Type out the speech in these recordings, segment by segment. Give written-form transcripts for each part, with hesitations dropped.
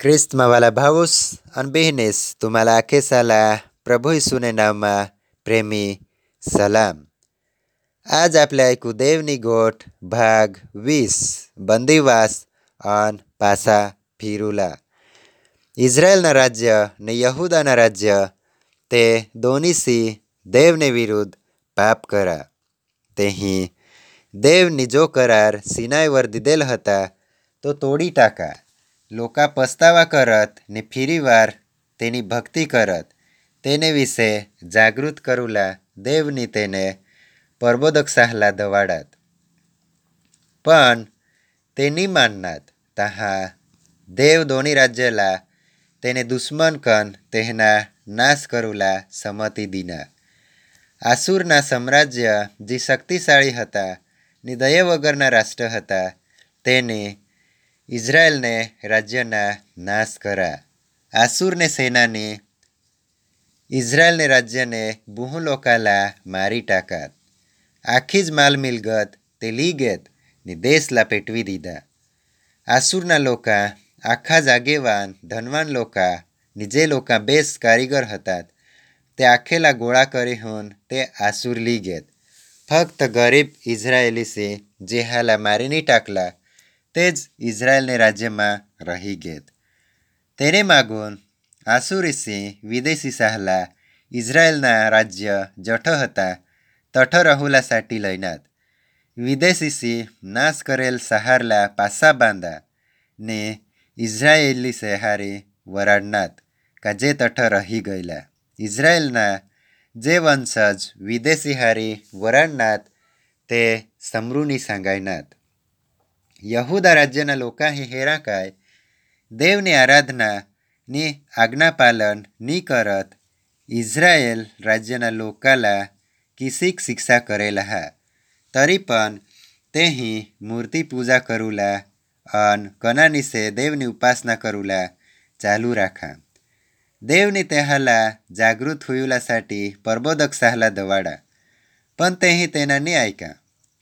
ખ્રિસ્તમાં વાલા ભાવુસ અને બહેનેસ तुम्हाला अखेसाला प्रभू यीशुने नावમાં પ્રેમી સલામ. આજ આપણે ऐकू દેવની ગોઠ ભાગ 20 બંદીવાસ અને પાછા ફીરુલા. ઇઝરાયેલના રાજ્ય ને યહૂદાના રાજ્ય તે દોનીસી દેવને વિરુદ્ધ પાપ કરા. તેહી દેવની જો કરાર સિનાઈ વર દીધેલ હતા તો તોડી ટાકા. લોકા પસ્તાવા કરત ને ફીરીવાર તેની ભક્તિ કરત તેને વિશે જાગૃત કરુલા દેવની તેને પરબોદક સાહલા દવાડાત. પણ તે ની માનનાત તહા દેવ દોની રાજ્યલા તેને દુશ્મન કન તેના નાશ કરુલા સમતી દીના. આસુરના સામ્રાજ્ય જે શક્તિશાળી હતા ને દયા વગરના રાષ્ટ્ર હતા તેને ઇઝરાયેલને રાજ્યના નાશ કરા. આસુરને સેનાની ઇઝરાયેલને રાજ્યને બુહુ લોકાલા મારી ટાકાત. આખી જ માલ મિલગત તે લીગેત ને દેશલા પેટવી દીધા. આસુરના લોકા આખા જ આગેવાન ધનવાન લોકા ને જે લોકા બેસ કારીગર હતા તે આખેલા ગોળા કરી હોન તે આસુર લીગેત. ફક્ત ગરીબ ઇઝરાયેલી છે જે હાલા મારીની ટાકલા તે જ ઇઝરાયેલને રાજ્યમાં રહી ગયેત. તેને માગુન આસુરીસી વિદેશી સાહલા ઇઝરાયેલના રાજ્ય જઠ હતા તઠ રહુલા સાટી લઈનાત. વિદેશીસી નાશ કરેલ સહારલા પાસા બાંધા ને ઇઝરાયેલી સહારી વરાડનાત કા જે તઠ રહી ગયેલા. ઇઝરાયેલના જે વંશજ વિદેશી હારી વરાડનાત તે સમરૂની સાંગાયનાત. યહૂદા રાજ્યના લોકાહી હેરાકાય દેવની આરાધના ની આજ્ઞા પાલન ની કરત ઇઝરાયેલ રાજ્યના લોકાલા કિસીક શિક્ષા કરેલા હા તરી પણ તેહી મૂર્તિ પૂજા કરુલા અન કનાનીસે દેવની ઉપાસના કરુલા ચાલુ રાખા. દેવની તેહાલા જાગૃત હુયુલા સાટી પરબોદક સાહલા દવાડા પણ તેહી તેના ની આયકા.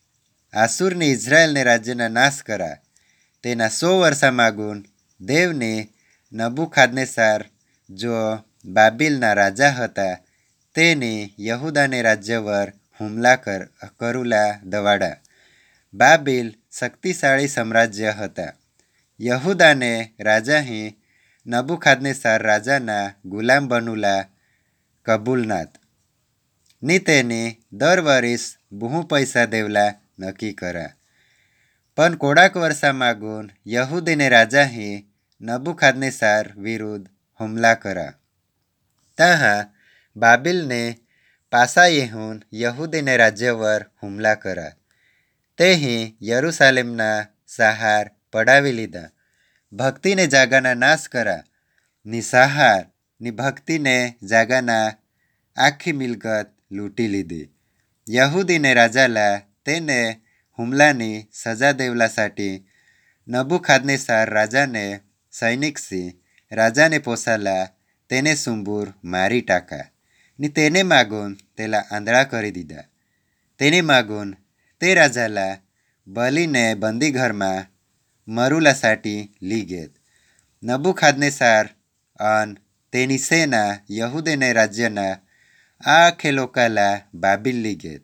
આસુરની ઇઝરાયેલને રાજ્યના નાશ કરા. તેના 100 વર્ષા માગુન દેવને નબુખાદનેસાર જો બાબિલના રાજા હતા તેને યહૂદાને રાજ્યવર હુમલા કરુલા દવાડા. બાબિલ શક્તિશાળી સામ્રાજ્ય હતા. યહૂદાને રાજાહી નબુખાદનેસાર રાજાના ગુલામ બનુલા કબૂલનાત ની તેને દર વરિસ બહુ પૈસા દેવલા નક્કી કરા. પણ કોડાક વર્ષા માગુન યહૂદીને રાજાહી નબુખાદનેસાર વિરુદ્ધ હુમલા કરા. તહા બાબિલને પાસા યેહૂન યહૂદીને રાજ્યવર હુમલા કરા. તેહી યરૂશાલેમના સહાર પડાવી લીધા. ભક્તિને જાગાના નાશ કરા. ની સહાર ની ભક્તિને જાગાના આખી મિલકત લૂંટી લીધી. યહૂદીને રાજાલા તેને હુમલાની સજા દેવલા સાટી નબુખાદનેસાર રાજાને સૈનિકસી રાજાને પોસાલા તેને સુંબૂર મારી ટાકા ની તેને માગુન તેલા આંધળા કરી દીધા. તેને માગુન તે રાજાલા બલીને બંદીઘરમાં મરુલા સાટી લીગેત. નબુખાદનેસાર અન તેની સેના યહૂદીને રાજ્યના આખે લોકાલા બાબિલ લીગેત.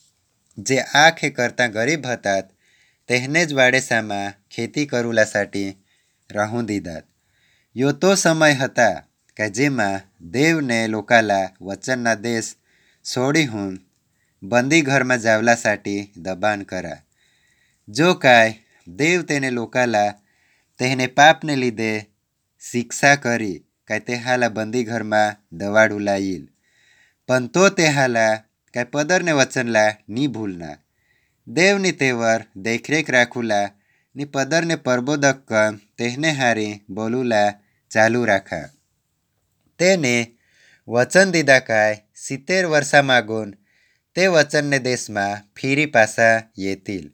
જે આખે કરતાં ગરીબ હતાત તેહને જ વાડેસામાં ખેતી કરુલા સાટી રહું દીધાત. યો તો સમય હતા કે જેમાં દેવને લોકાલા વચનના દેશ છોડી હું બંદીઘરમાં જાવલા સાટી દબાણ કરા. જો કાંઈ દેવ તેને લોકાલા તેને પાપને લીધે શિક્ષા કરી કાંઈ તે હાલા બંદીઘરમાં દવાડું લાયેલ. પણ તો તે હાલા કાંઈ પદરને વચનલા ની ભૂલના. દેવની તેવર દેખરેખ રાખુલા ની પદરને પરબોદક તેહને હારી બોલુલા ચાલુ રાખા. તેને વચન દીધા કાંઈ 70 વર્ષા માગુન તે વચનને દેશમાં ફીરી પાસા યેતિલ.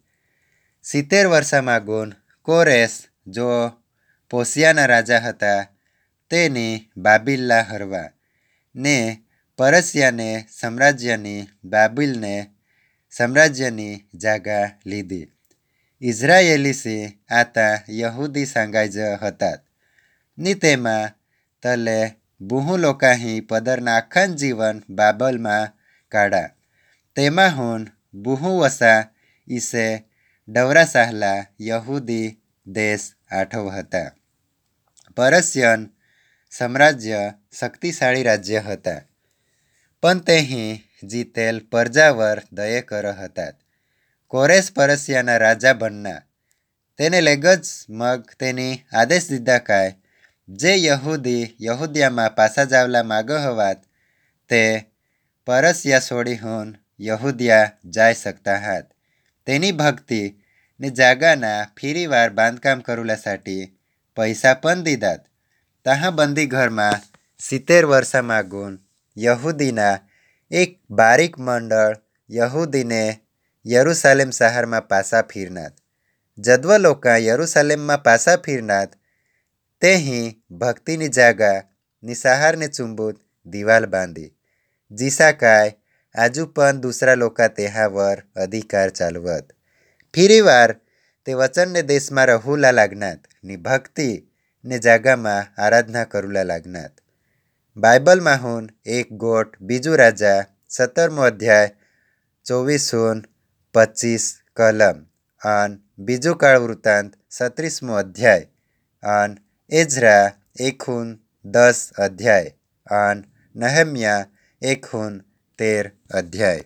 70 વર્ષા માગુન કોરેશ જો પોસિયાના રાજા હતા તેની બાબિલલા હરવા ને પરસ્યાને સામ્રાજ્યની બાબિલને સામ્રાજ્યની જાગા લીધી. ઇઝરાયેલીસી આતા યહૂદી સાંગાઈ જ હતાત ની તેમાં તલે બુહુ લોકાહી પદરના આખન જીવન બાબલમાં કાઢા. તેમાં હું બુહુ વસા ઈસે ડવરા સાહલા યહૂદી દેશ આઠવ હતા. પરસ્યન સામ્રાજ્ય શક્તિશાળી રાજ્ય હતા. પણ તેહી જીતેલ પ્રજાવર દયે કર હતા. કોરેશ પરસ્યાના રાજા બનના. તેને લેગ જ મગ તેની આદેશ દીધા કાય જે યહૂદિયામાં પાસા જાવલા માગ હવાત તે પરસ્યા છોડી હું યહૂદિયા જાય શકતા હાત. તેની ભક્તિ ને જાગાના ફીરીવાર બાંધકામ કરુલાसाठी પૈસા પણ દીધાત. તહાં બંદી ઘરમાં 70 વર્ષા માગુન યહૂદીના એક બારીક મંડળ યહૂદીને યરૂશાલેમ શહેરમાં પાસા ફીરનાત. જદ્વ લોકા યરૂશાલેમમાં પાસા ફીરનાત તેહી ભક્તિની જાગા ની સહારને ચુંબુત દિવાલ બાંધી. જીસા કાય આજુ પણ દૂસરા લોકા તેહાવર અધિકાર ચાલવત. ફીરીવાર તે વચનને દેશમાં રહુલા લાગનાત ની ભક્તિ ને જાગામાં આરાધના કરુલા લાગનાત. બાઇબલમાં હું એક ગોટ બીજું રાજા 17મો અધ્યાય 24-25 કલમ અન બીજું કાળ વૃત્તાંત 37મો અધ્યાય અન એઝરા 1-10 અધ્યાય અન નહેમ્યા 1-13 અધ્યાય.